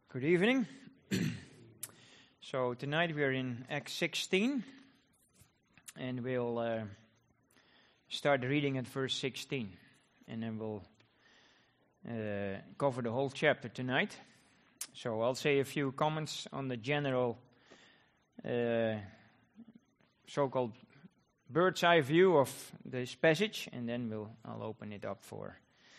Good evening. So tonight we are in Acts 16, and we'll start reading at verse 16, and then we'll cover the whole chapter tonight. So I'll say a few comments on the general so-called bird's eye view of this passage, and then I'll open it up for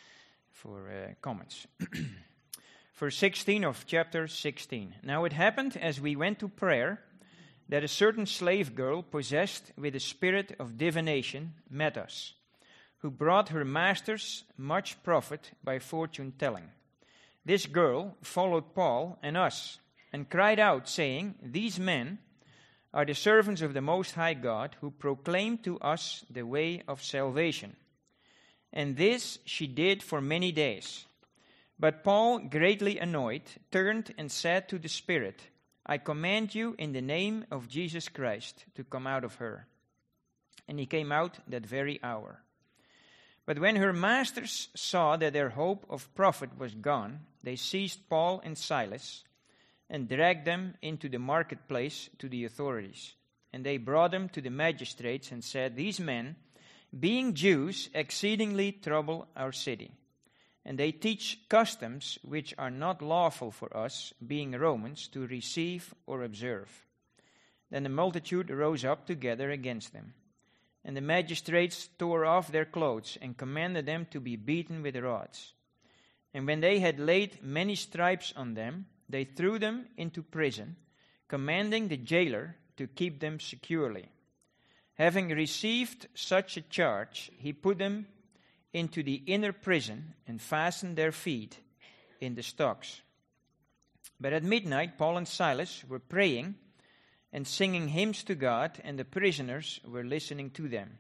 comments. Verse 16 of chapter 16. Now it happened as we went to prayer that a certain slave girl possessed with a spirit of divination met us, who brought her masters much profit by fortune telling. This girl followed Paul and us and cried out, saying, These men are the servants of the Most High God, who proclaim to us the way of salvation. And this she did for many days. But Paul, greatly annoyed, turned and said to the spirit, I command you in the name of Jesus Christ to come out of her. And he came out that very hour. But when her masters saw that their hope of profit was gone, they seized Paul and Silas and dragged them into the marketplace to the authorities. And they brought them to the magistrates and said, These men, being Jews, exceedingly trouble our city. And they teach customs which are not lawful for us, being Romans, to receive or observe. Then the multitude rose up together against them. And the magistrates tore off their clothes and commanded them to be beaten with rods. And when they had laid many stripes on them, they threw them into prison, commanding the jailer to keep them securely. Having received such a charge, he put them into the inner prison and fastened their feet in the stocks. But at midnight Paul and Silas were praying and singing hymns to God, and the prisoners were listening to them.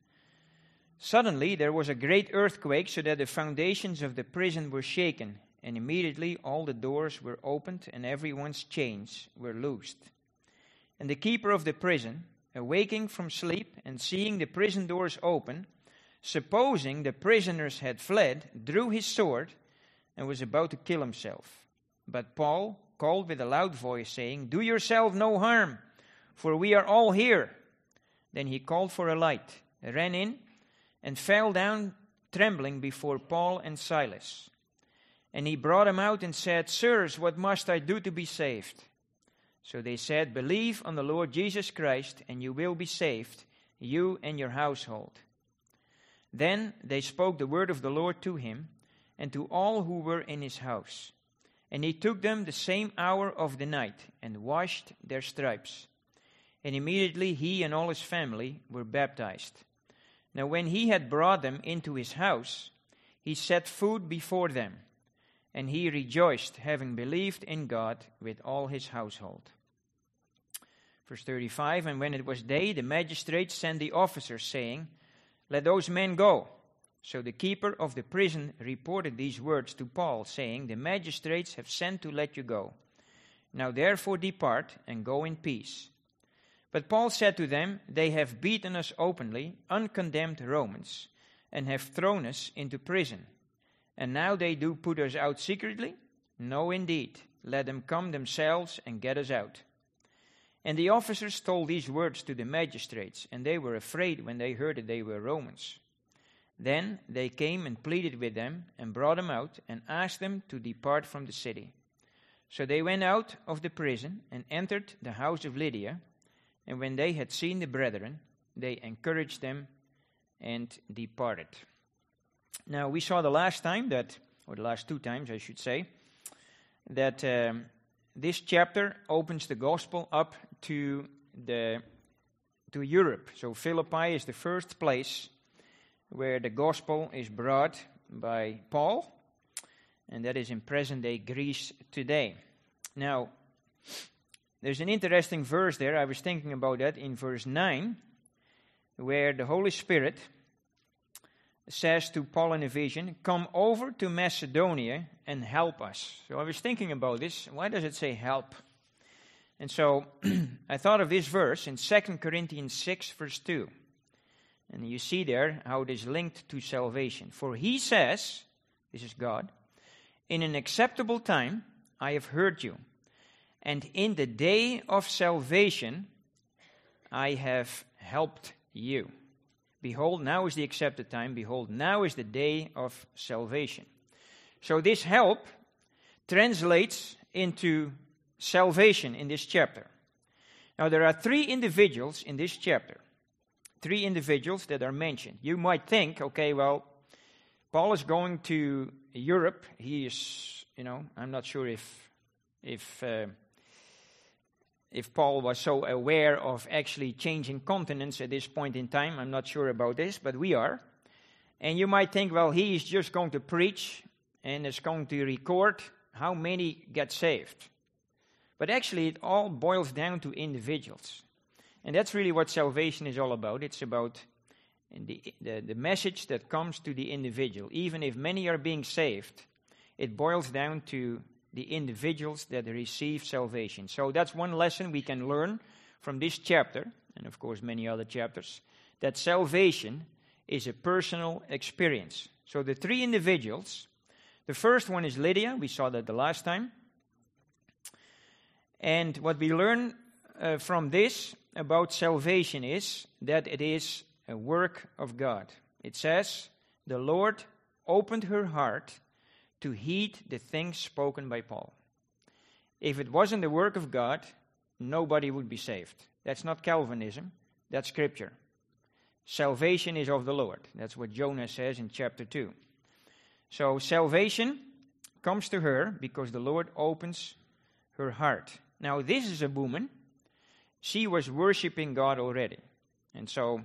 Suddenly there was a great earthquake, so that the foundations of the prison were shaken, and immediately all the doors were opened and everyone's chains were loosed. And the keeper of the prison, awaking from sleep and seeing the prison doors open, supposing the prisoners had fled, drew his sword and was about to kill himself. But Paul called with a loud voice, saying, Do yourself no harm, for we are all here. Then he called for a light, ran in, and fell down trembling before Paul and Silas. And he brought them out and said, Sirs, what must I do to be saved? So they said, Believe on the Lord Jesus Christ, and you will be saved, you and your household. Then they spoke the word of the Lord to him and to all who were in his house. And he took them the same hour of the night and washed their stripes. And immediately he and all his family were baptized. Now when he had brought them into his house, he set food before them. And he rejoiced, having believed in God with all his household. Verse 35, And when it was day, the magistrates sent the officers, saying, Let those men go. So the keeper of the prison reported these words to Paul, saying, The magistrates have sent to let you go. Now therefore depart and go in peace. But Paul said to them, They have beaten us openly, uncondemned Romans, and have thrown us into prison. And now they do put us out secretly? No, indeed. Let them come themselves and get us out. And the officers told these words to the magistrates, and they were afraid when they heard that they were Romans. Then they came and pleaded with them, and brought them out, and asked them to depart from the city. So they went out of the prison, and entered the house of Lydia, and when they had seen the brethren, they encouraged them, and departed. Now we saw the last time or the last two times I should say, that this chapter opens the gospel up to Europe. So Philippi is the first place where the gospel is brought by Paul, and that is in present-day Greece today. Now, there's an interesting verse there. I was thinking about that in verse 9, where the Holy Spirit says to Paul in a vision, Come over to Macedonia and help us. So I was thinking about this. Why does it say help? And so I thought of this verse in 2 Corinthians 6, verse 2. And you see there how it is linked to salvation. For he says, this is God, in an acceptable time I have heard you. And in the day of salvation, I have helped you. Behold, now is the accepted time. Behold, now is the day of salvation. So this help translates into salvation in this chapter. Now, there are 3 individuals in this chapter. 3 individuals that are mentioned. You might think, okay, well, Paul is going to Europe. He is, I'm not sure if Paul was so aware of actually changing continents at this point in time. I'm not sure about this, but we are. And you might think, well, he is just going to preach and is going to record how many get saved. But actually, it all boils down to individuals. And that's really what salvation is all about. It's about the message that comes to the individual. Even if many are being saved, it boils down to the individuals that receive salvation. So that's one lesson we can learn from this chapter, and of course many other chapters, that salvation is a personal experience. So the 3 individuals, the first one is Lydia. We saw that the last time. And what we learn from this about salvation is that it is a work of God. It says, the Lord opened her heart to heed the things spoken by Paul. If it wasn't the work of God, nobody would be saved. That's not Calvinism, that's Scripture. Salvation is of the Lord. That's what Jonah says in chapter 2. So salvation comes to her because the Lord opens her heart. Now this is a woman. She was worshiping God already. And so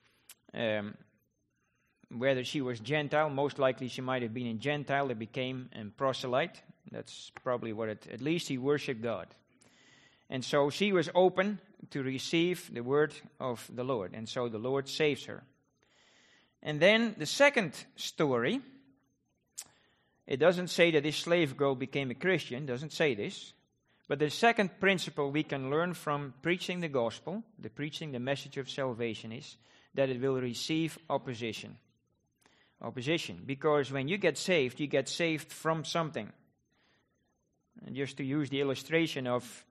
whether she was Gentile, most likely she might have been a Gentile that became a proselyte. That's probably what at least he worshipped God. And so she was open to receive the word of the Lord. And so the Lord saves her. And then the second story, it doesn't say that this slave girl became a Christian, doesn't say this. But the second principle we can learn from preaching the gospel, preaching the message of salvation, is that it will receive opposition. Opposition. Because when you get saved from something. And just to use the illustration of,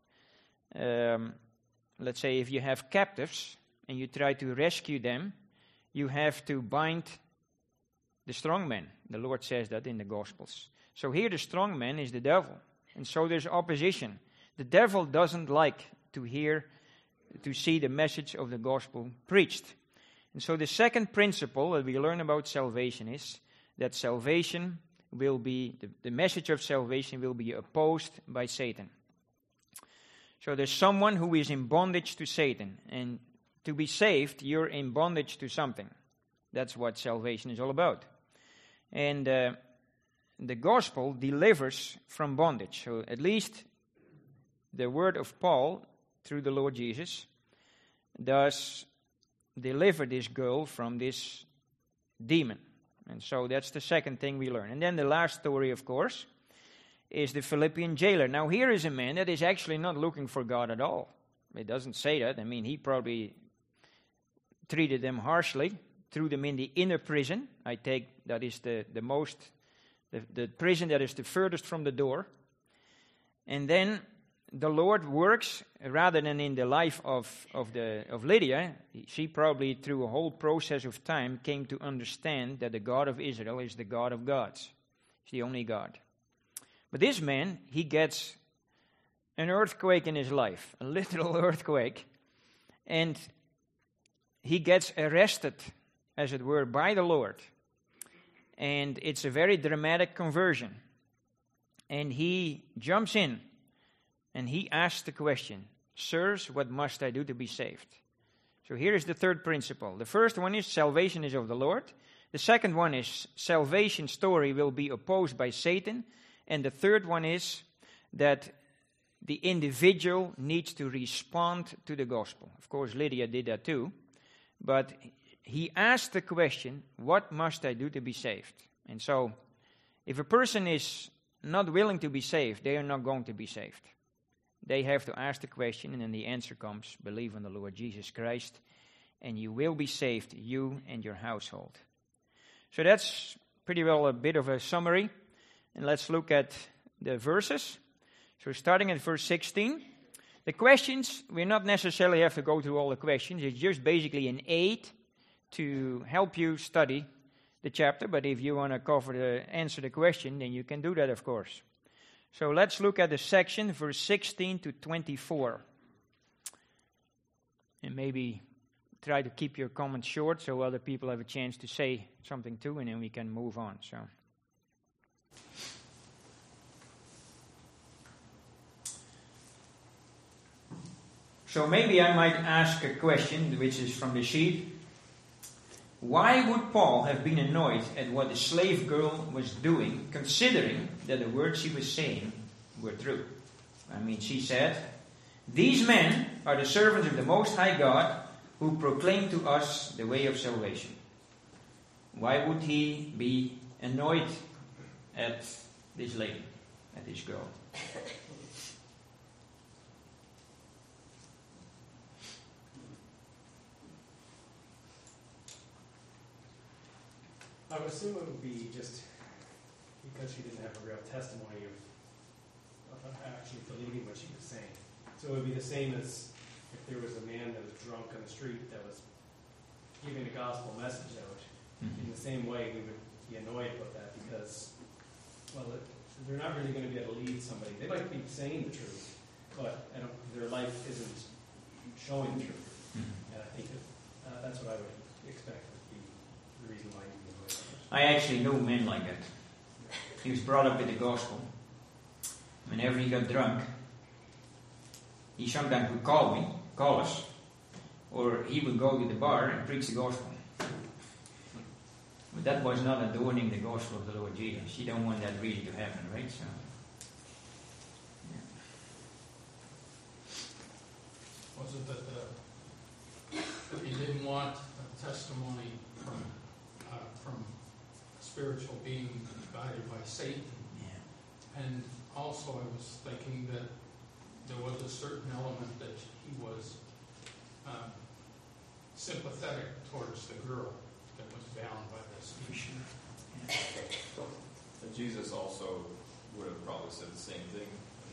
let's say if you have captives and you try to rescue them, you have to bind the strong man. The Lord says that in the Gospels. So here the strong man is the devil. And so there's opposition. The devil doesn't like to see the message of the gospel preached. And so the second principle that we learn about salvation is that salvation will be, the message of salvation will be opposed by Satan. So there's someone who is in bondage to Satan. And to be saved, you're in bondage to something. That's what salvation is all about. And the gospel delivers from bondage. So at least the word of Paul, through the Lord Jesus, does deliver this girl from this demon. And so that's the second thing we learn. And then the last story, of course, is the Philippian jailer. Now here is a man that is actually not looking for God at all. It doesn't say that. I mean, he probably treated them harshly, threw them in the inner prison. I take that is the prison that is the furthest from the door. And then the Lord works, rather than in the life of Lydia, she probably through a whole process of time came to understand that the God of Israel is the God of gods. He's the only God. But this man, he gets an earthquake in his life, a literal earthquake, and he gets arrested, as it were, by the Lord. And it's a very dramatic conversion. And he jumps in. And he asks the question, sirs, what must I do to be saved? So here is the third principle. The first one is salvation is of the Lord. The second one is salvation story will be opposed by Satan. And the third one is that the individual needs to respond to the gospel. Of course, Lydia did that too. But he asked the question, what must I do to be saved? And so, if a person is not willing to be saved, they are not going to be saved. They have to ask the question, and then the answer comes, believe in the Lord Jesus Christ, and you will be saved, you and your household. So that's pretty well a bit of a summary. And let's look at the verses. So starting at verse 16. The questions, we not necessarily have to go through all the questions. It's just basically an aid to help you study the chapter. But if you want to answer the question, then you can do that, of course. So let's look at the section, verse 16 to 24. And maybe try to keep your comments short so other people have a chance to say something too, and then we can move on. So maybe I might ask a question, which is from the sheet. Why would Paul have been annoyed at what the slave girl was doing, considering that the words she was saying were true? I mean, she said, "These men are the servants of the Most High God, who proclaim to us the way of salvation." Why would he be annoyed at this lady, at this girl? I would assume it would be just because she didn't have a real testimony of actually believing what she was saying. So it would be the same as if there was a man that was drunk on the street that was giving a gospel message out. In the same way, we would be annoyed about that because, well, they're not really going to be able to lead somebody. They might be saying the truth, but their life isn't showing the truth. And I think that's what I would expect would be the reason why you'd be annoyed. I actually know men like that. He was brought up with the gospel. Whenever he got drunk, he sometimes would call us, or he would go to the bar and preach the gospel. But that was not adorning the gospel of the Lord Jesus. You don't want that really to happen, right? So, yeah. Was it that he didn't want a testimony from spiritual being guided by Satan? Yeah. And also I was thinking that there was a certain element that he was sympathetic towards the girl that was bound by this. For sure. Yeah. And Jesus also would have probably said the same thing.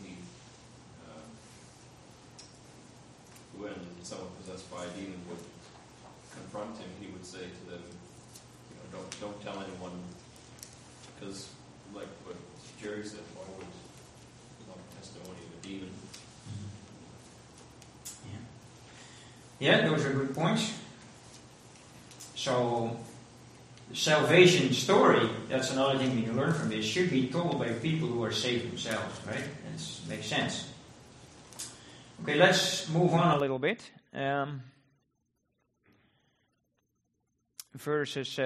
When someone possessed by a demon would confront him, he would say to them, don't tell anyone, because like what Jerry said, why would testimony of a demon? Yeah, those are good points. So, the salvation story, that's another thing we can learn from this, should be told by people who are saved themselves, right? That makes sense. Okay, let's move on a little bit. Verses,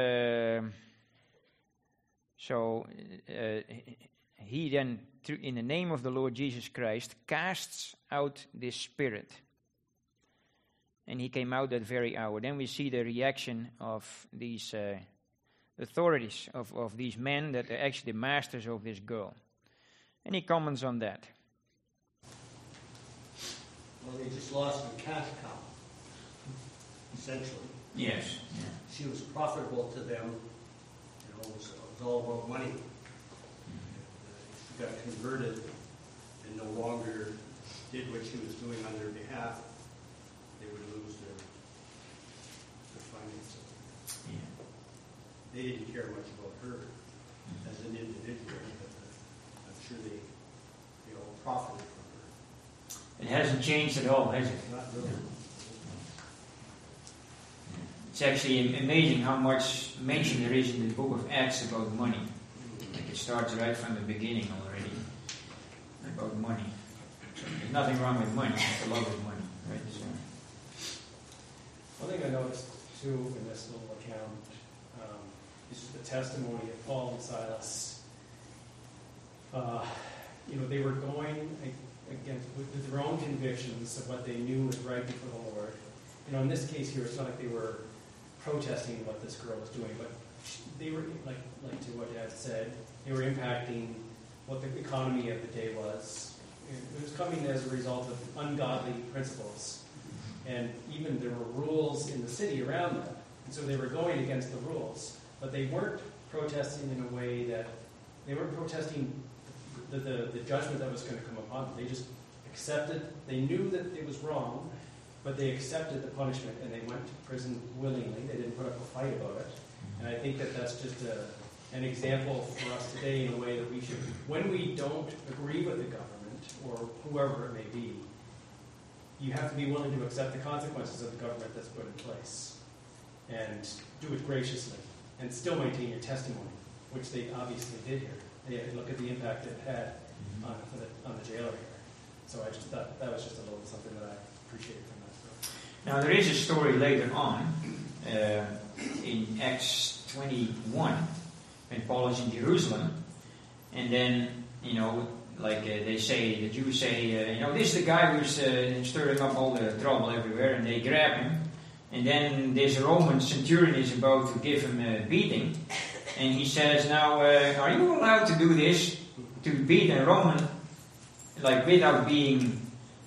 he then, in the name of the Lord Jesus Christ, casts out this spirit. And he came out that very hour. Then we see the reaction of these authorities, of these men that are actually the masters of this girl. And he comments on that. Well, they just lost their cash cow, essentially. Yes. Yeah. She was profitable to them. It was all about money. She got converted and no longer did what she was doing on their behalf. They would lose their finances. Yeah. They didn't care much about her as an individual, but I'm sure they all profited from her. It hasn't changed at all, has it? Not really. It's actually amazing how much mention there is in the book of Acts about money. Like it starts right from the beginning already about money. So there's nothing wrong with money, it's the love of money, right? So. One thing I noticed too in this little account is the testimony of Paul and Silas. They were going against with their own convictions of what they knew was right before the Lord. In this case here, it's not like they were protesting what this girl was doing, but they were, like to what Dad said, they were impacting what the economy of the day was. It was coming as a result of ungodly principles. And even there were rules in the city around them. And so they were going against the rules. But they weren't protesting in a way that, they weren't protesting the judgment that was going to come upon them. They just accepted, they knew that it was wrong, but they accepted the punishment and they went to prison willingly. They didn't put up a fight about it. And I think that that's just an example for us today in a way that we should, when we don't agree with the government or whoever it may be, you have to be willing to accept the consequences of the government that's put in place and do it graciously and still maintain your testimony, which they obviously did here. They look at the impact it had on the jailer here. So I just thought that was just a little something that I appreciated from that story. Now there is a story later on in Acts 21 when Paul is in Jerusalem, and then they say, the Jews say, this is the guy who's stirring up all the trouble everywhere, and they grab him, and then this Roman centurion is about to give him a beating, and he says, now, are you allowed to do this, to beat a Roman, without being,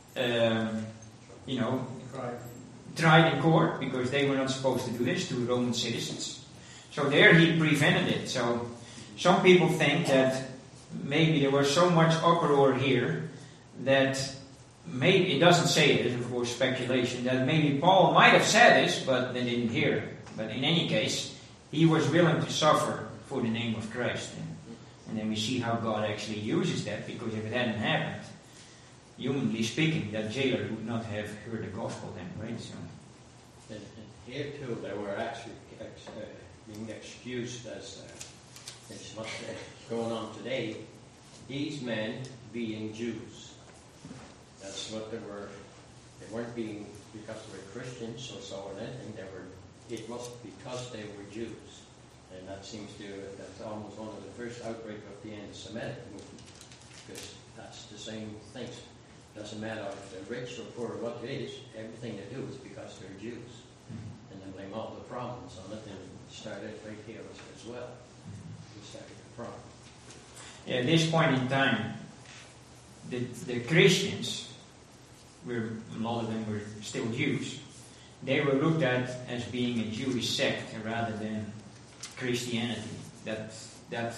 tried in court, because they were not supposed to do this to Roman citizens. So there he prevented it. So some people think that maybe there was so much uproar here that maybe, it doesn't say it, of course speculation, that maybe Paul might have said this, but they didn't hear it. But in any case, he was willing to suffer for the name of Christ. And then we see how God actually uses that, because if it hadn't happened, humanly speaking, that jailer would not have heard the gospel then, right? So. And here too, they were actually being excused as it's what's going on today. These men being Jews. That's what they were. They weren't being because they were Christians or so or anything. It was because they were Jews. And that seems that's almost one of the first outbreak of the anti-Semitic movement. Because that's the same things. Doesn't matter if they're rich or poor or what it is, everything they do is because they're Jews. And they blame all the problems on it, and started right here as well. We started the problem. Yeah, at this point in time, the Christians, a lot of them were still Jews, they were looked at as being a Jewish sect rather than Christianity. That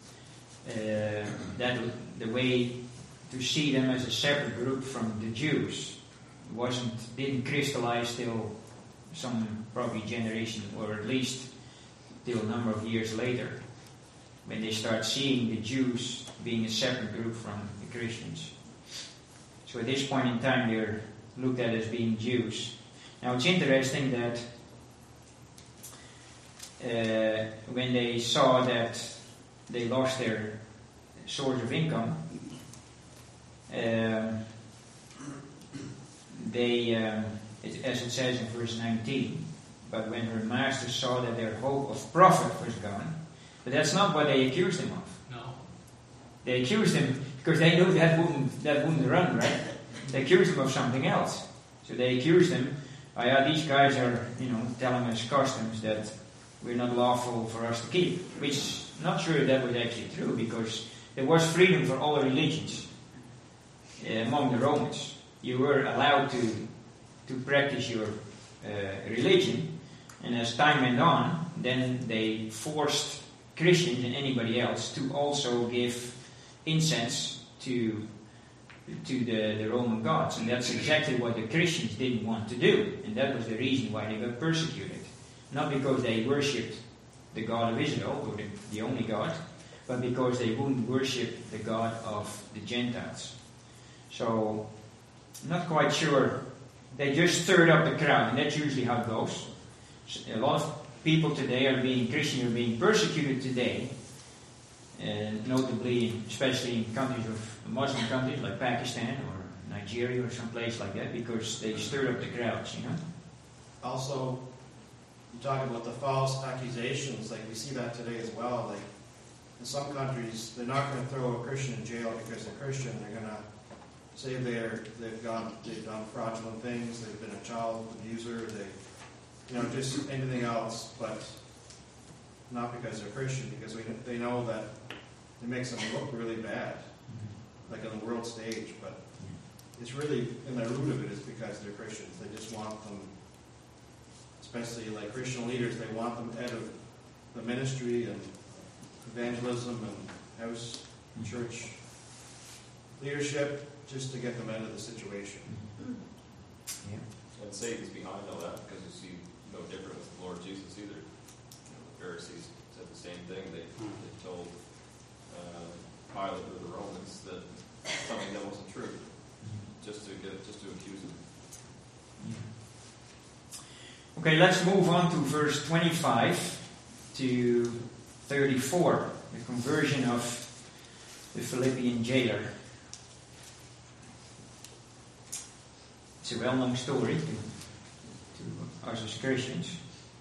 the way to see them as a separate group from the Jews didn't crystallize till some probably generation, or at least till a number of years later, when they start seeing the Jews being a separate group from the Christians. So at this point in time, they're looked at as being Jews. Now it's interesting that when they saw that they lost their source of income, as it says in verse 19, but when her master saw that their hope of profit was gone, but that's not what they accused him of. No. They accused him because they knew that wouldn't run, right? They accused him of something else. So they accused him, these guys are, telling us customs that we're not lawful for us to keep. Which, not sure that was actually true, because there was freedom for all religions among the Romans. You were allowed to practice your religion, and as time went on, then they forced Christians and anybody else to also give incense to the Roman gods, and that's exactly what the Christians didn't want to do, and that was the reason why they got persecuted. Not because they worshipped the God of Israel, or the only God, but because they wouldn't worship the God of the Gentiles. So, not quite sure. They just stirred up the crowd, and that's usually how it goes. A lot of people today Christians are being persecuted today, notably, especially in countries of Muslim countries like Pakistan or Nigeria or some place like that, because they stirred up the crowds, Also, you talk about the false accusations, we see that today as well. In some countries, they're not going to throw a Christian in jail because they're Christian. They're going to say they've done fraudulent things, they've been a child abuser, just anything else, but not because they're Christian, because they know that it makes them look really bad, on the world stage, but it's really, in the root of it, is because they're Christians. They just want them, especially Christian leaders, they want them head of the ministry and evangelism and house and church leadership just to get them out of the situation. And Satan's behind all that, because you see no different with the Lord Jesus either. The Pharisees said the same thing. They told Pilate or the Romans that something that wasn't true, just to accuse him. Okay, let's move on to verse 25 to 34, the conversion of the Philippian jailer. It's a well-known story to us as Christians.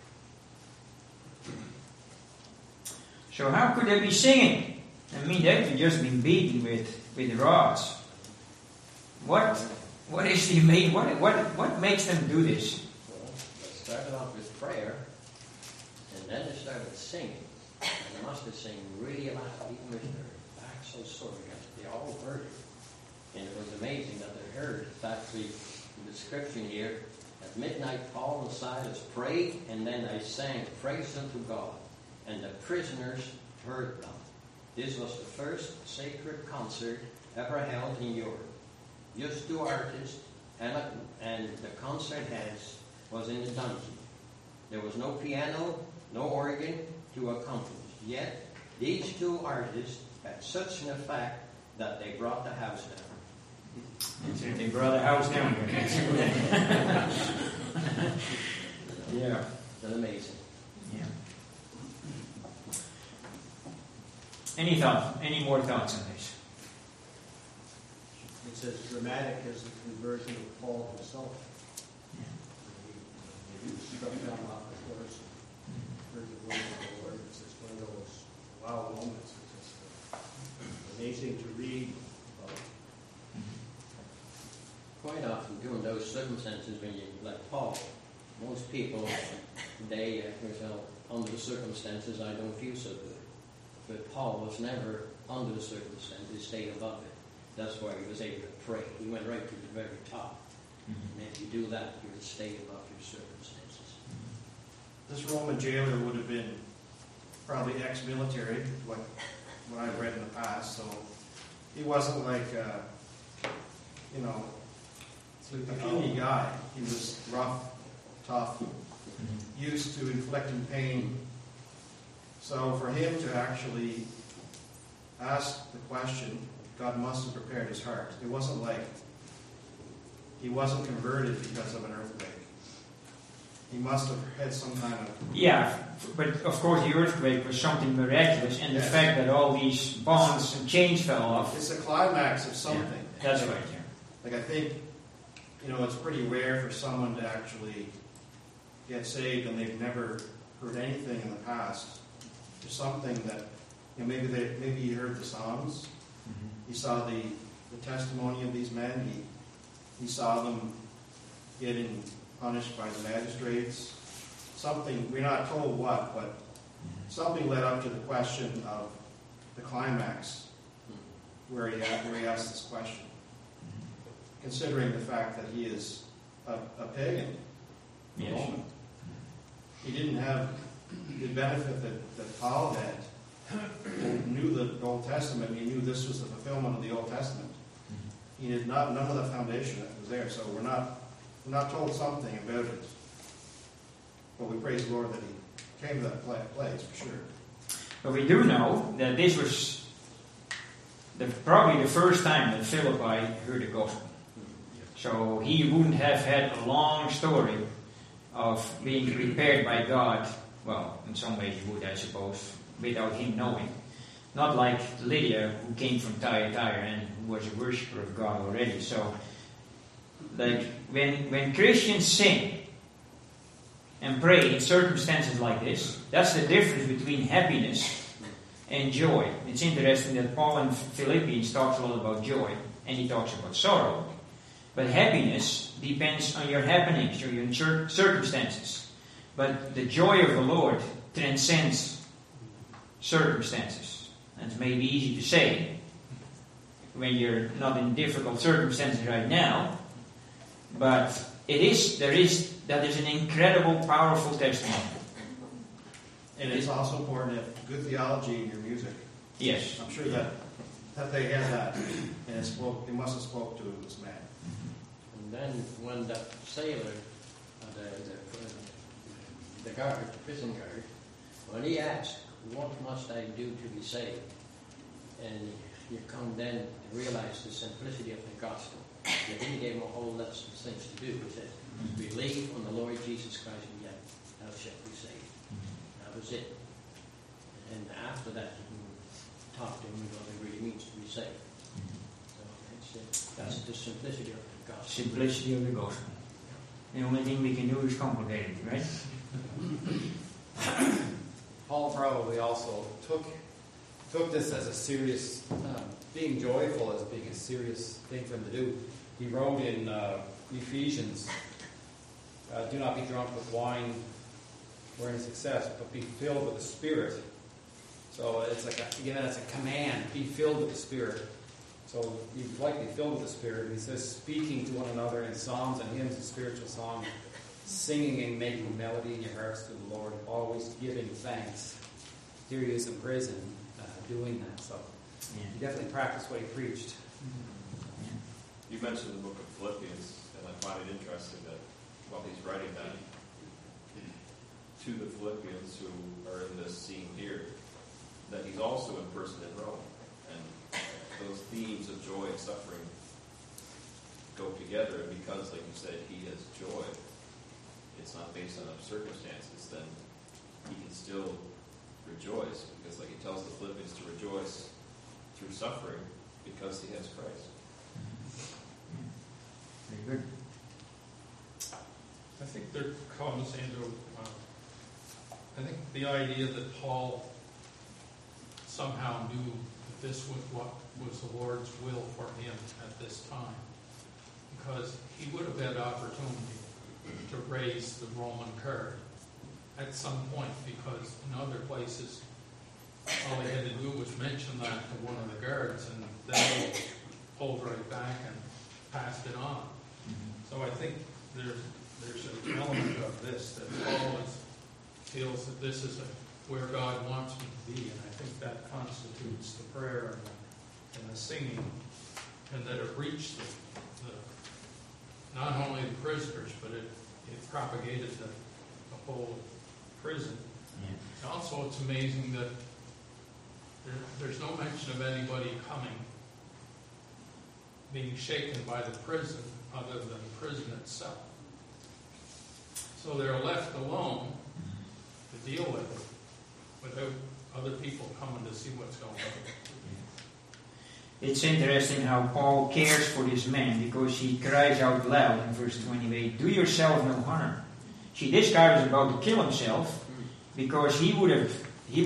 So how could they be singing? I mean, they could just been beaten with rods. What is the main? What makes them do this? Well, they started off with prayer, and then they started singing. And they must have sung really loud, even with their backs so sore, because they all heard it. And it was amazing that they heard. It's actually the description here. At midnight, Paul and Silas prayed, and then they sang praise unto God. And the prisoners heard them. This was the first sacred concert ever held in Europe. Just two artists, and the concert house was in the dungeon. There was no piano, no organ to accompany. Yet, these two artists had such an effect that they brought the house down. They brought the house down. Yeah. That's amazing. Yeah. Any more thoughts on this? It's as dramatic as the conversion of Paul himself. He struck down off the horse and heard the word of the Lord. It's just one of those wow moments. It's just amazing to read about. Quite often, during those circumstances, when you, like Paul, most people, they, under the circumstances, I don't feel so good. But Paul was never under the circumstances, he stayed above it. That's why he was able to pray. He went right to the very top. And if you do that, you would stay above your circumstances. This Roman jailer would have been probably ex-military, what I've read in the past, so he wasn't like, a puny guy. He was rough, tough, used to inflicting pain. So for him to actually ask the question, God must have prepared his heart. It wasn't like he wasn't converted because of an earthquake. He must have had some kind of... Yeah, but of course the earthquake was something miraculous, and the fact that all these bonds and chains fell off. It's a climax of something. Yeah, that's right, yeah. Like I think, it's pretty rare for someone to actually get saved and they've never heard anything in the past. There's something that, maybe he heard the songs. He saw the testimony of these men. He saw them getting punished by the magistrates. Something, we're not told what, but something led up to the question of the climax where he asked this question. Considering the fact that he is a pagan, Yes. Roman. He didn't have the benefit that Paul had. He knew the Old Testament. He knew this was the fulfillment of the Old Testament. He did not, none of the foundation that was there. So we're not told something about it. But we praise the Lord that he came to that place for sure. But we do know that this was probably the first time that Philippi heard the gospel. So he wouldn't have had a long story of being prepared by God. Well, in some ways he would, I suppose, without him knowing. Not like Lydia, who came from Thyatira and who was a worshipper of God already. So, like, when Christians sing and pray in circumstances like this, that's the difference between happiness and joy. It's interesting that Paul in Philippians talks a lot about joy, and he talks about sorrow. But happiness depends on your happenings or your circumstances. But the joy of the Lord transcends circumstances. That's maybe easy to say when you're not in difficult circumstances right now. But that is an incredible, powerful testimony. And it's also important to have good theology in your music. Yes. I'm sure that that they had that, and it must have spoke to this man. And then when the sailor, the guard, the prison guard, when he asked, "What must I do to be saved?" and you come then to realize the simplicity of the gospel. He didn't give him a whole list of things to do. He said, "Believe on the Lord Jesus Christ, and yet thou shalt be saved." That was it. And after that, you can talk to him about what it really means to be saved. So that's the simplicity of the gospel. Simplicity of the gospel. The only thing we can do is complicate it, right? Paul probably also took this as a serious, being joyful as being a serious thing for him to do. He wrote in Ephesians, "Do not be drunk with wine wherein is excess, but be filled with the Spirit." So it's like, it's a command, be filled with the Spirit. So you'd like to be filled with the Spirit. And he says, speaking to one another in psalms and hymns and spiritual songs, singing and making melody in your hearts to the Lord, always giving thanks. Here he is in prison doing that. So he definitely practiced what he preached. You mentioned the book of Philippians, and I find it interesting that while he's writing that to the Philippians who are in this scene here, that he's also in prison in Rome. And those themes of joy and suffering go together, and because, like you said, he has joy, it's not based on circumstances, then he can still rejoice, because like he tells the Philippians to rejoice through suffering because he has Christ. Very good. I think there comes into, I think the idea that Paul somehow knew that this was what was the Lord's will for him at this time, because he would have had opportunity to raise the Roman card at some point, because in other places all he had to do was mention that to one of the guards, and they pulled right back and passed it on. So I think there's an element of this that Paul feels that this is where God wants me to be, and I think that constitutes the prayer and the singing, and that it reached not only the prisoners, but it propagated the whole prison. Yeah. Also, it's amazing that there's no mention of anybody being shaken by the prison other than the prison itself. So they're left alone to deal with it without other people coming to see what's going on. It's interesting how Paul cares for this man, because he cries out loud in verse 28, "Do yourself no harm." See, this guy was about to kill himself, because he would have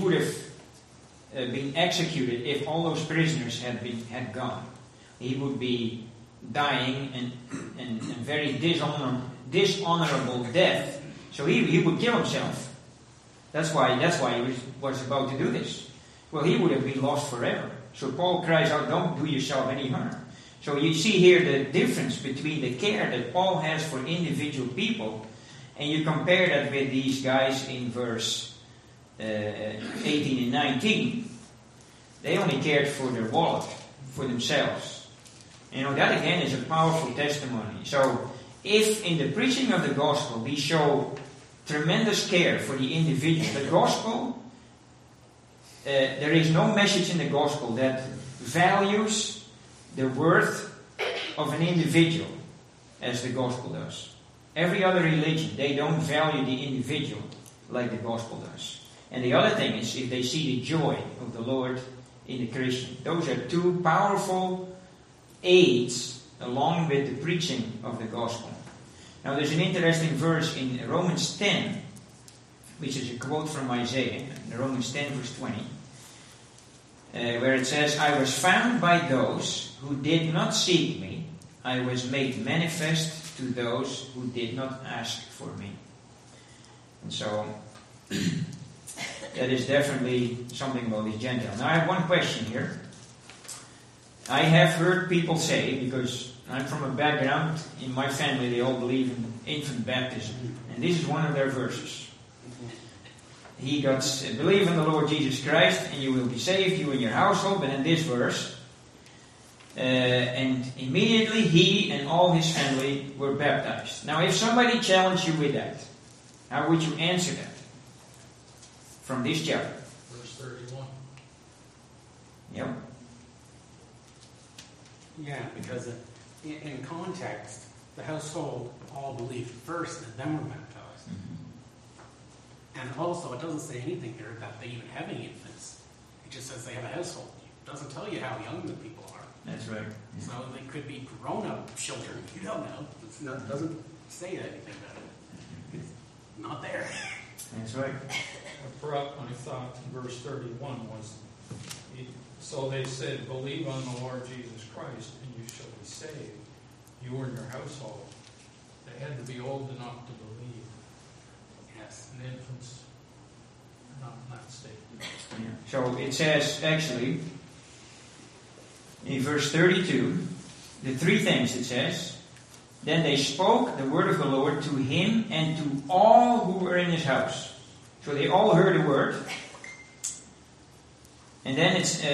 been executed if all those prisoners had gone. He would be dying and very dishonorable death. So he would kill himself. That's why he was about to do this. Well, he would have been lost forever. So Paul cries out, "Don't do yourself any harm." So you see here the difference between the care that Paul has for individual people, and you compare that with these guys in verse 18 and 19. They only cared for their wallet, for themselves. That again is a powerful testimony. So if in the preaching of the gospel we show tremendous care for the individual, the gospel, there is no message in the gospel that values the worth of an individual as the gospel does. Every other religion, they don't value the individual like the gospel does. And the other thing is, if they see the joy of the Lord in the Christian. Those are two powerful aids along with the preaching of the gospel. Now there's an interesting verse in Romans 10, which is a quote from Isaiah, Romans 10 verse 20, where it says, "I was found by those who did not seek me. I was made manifest to those who did not ask for me." And so that is definitely something about these Gentiles. Now I have one question here. I have heard people say, because I'm from a background, in my family they all believe in infant baptism. And this is one of their verses. Believe in the Lord Jesus Christ and you will be saved, you and your household. But in this verse, And immediately he and all his family were baptized. Now, if somebody challenged you with that, how would you answer that? From this chapter. Verse 31. Yep. Yeah, because in context, the household all believed first and then were baptized. Mm-hmm. And also, it doesn't say anything here that they even have any infants. It just says they have a household. It doesn't tell you how young the people are. That's right. So they could be grown-up children. You don't know. It doesn't say anything about it. It's not there. That's right. What brought my thought to verse 31 was, so they said, believe on the Lord Jesus Christ and you shall be saved, you and your household. They had to be old enough to believe. Yes. And infants are not in that state. Yeah. So it says, actually, in verse 32, the three things it says. Then they spoke the word of the Lord to him and to all who were in his house. So they all heard the word. And then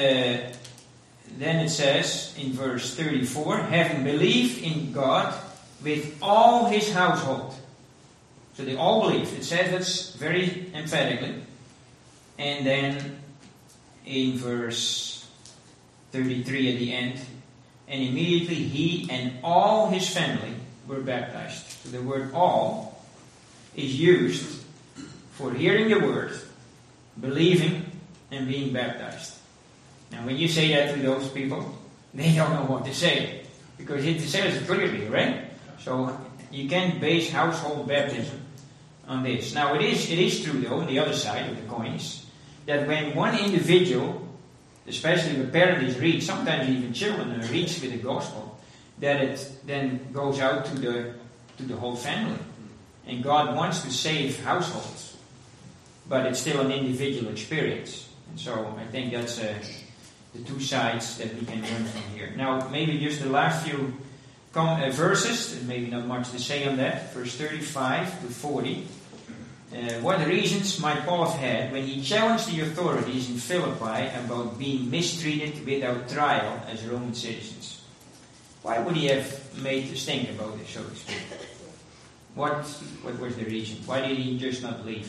it says in verse 34, having believed in God with all his household. So they all believed. It says that's very emphatically. And then in verse 33 at the end, and immediately he and all his family were baptized. So the word all is used for hearing the word, believing, and being baptized. Now when you say that to those people, they don't know what to say. Because it says it clearly, right? So you can't base household baptism on this. Now it is true though, on the other side of the coins, that when one individual, especially if a parent is reached, sometimes even children are reached with the gospel, that it then goes out to the whole family. And God wants to save households. But it's still an individual experience. And so I think that's the two sides that we can learn from here. Now, maybe just the last few verses, and maybe not much to say on that, verse 35 to 40. What reasons might Paul have had when he challenged the authorities in Philippi about being mistreated without trial as Roman citizens? Why would he have made a stink about it, so to speak? What was the reason? Why did he just not leave?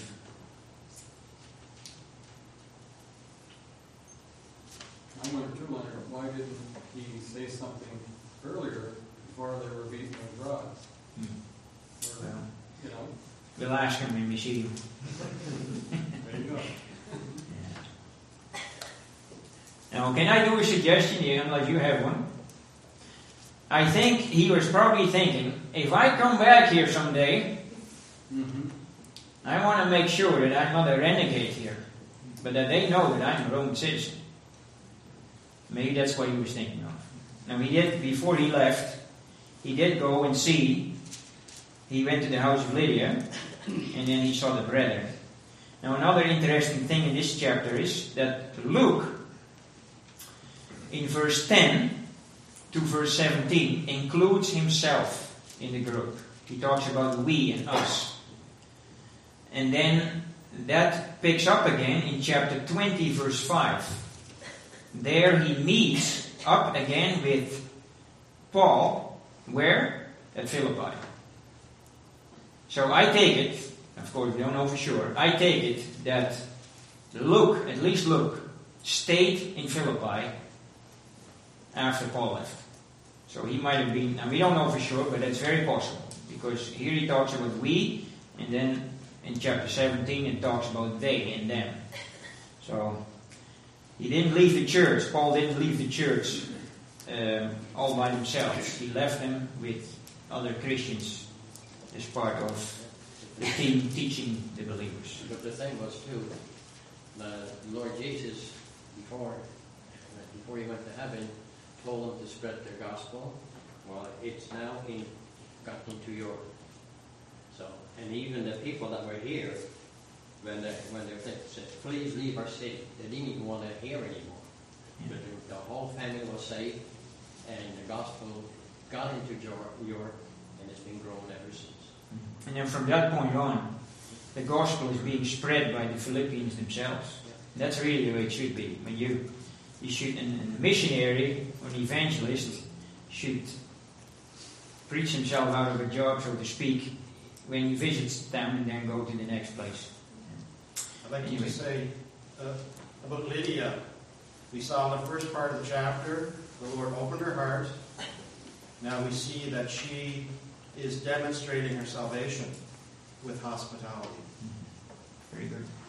I wonder too, Leonard, why didn't he say something earlier before they were beaten with rods? Or, Well, you know, we'll ask him when we see you. there you go. Now, can I do a suggestion here, unless you have one? I think he was probably thinking, if I come back here someday, I want to make sure that I'm not a renegade here, but that they know that I'm a Roman citizen. Maybe that's what he was thinking of. Now, before he left, he did go and see. He went to the house of Lydia, and then he saw the brethren. Now, another interesting thing in this chapter is that Luke, in verse 10 to verse 17, includes himself in the group. He talks about we and us. And then that picks up again in chapter 20, verse 5. There he meets up again with Paul. Where? At Philippi. So I take it, of course we don't know for sure, I take it that Luke, at least Luke, stayed in Philippi after Paul left. So he might have been, and we don't know for sure, but that's very possible. Because here he talks about we, and then in chapter 17 it talks about they and them. So he didn't leave the church, Paul didn't leave the church all by himself. He left them with other Christians as part of the team teaching the believers. But the thing was too, the Lord Jesus, before he went to heaven, told them to spread their gospel. Well, it's now got into Europe. So, and even the people that were here, when they said, please leave our city, they didn't even want to hear anymore. Yeah. But the whole family was saved, and the gospel got into Europe, and it's been growing ever since. And then from that point on, the gospel is being spread by the Philippians themselves. Yeah. That's really the way it should be. When you should, a missionary or an evangelist should preach himself out of a job, so to speak, when he visits them and then go to the next place. I'd like to just say about Lydia. We saw in the first part of the chapter, the Lord opened her heart. Now we see that she is demonstrating her salvation with hospitality. Very good.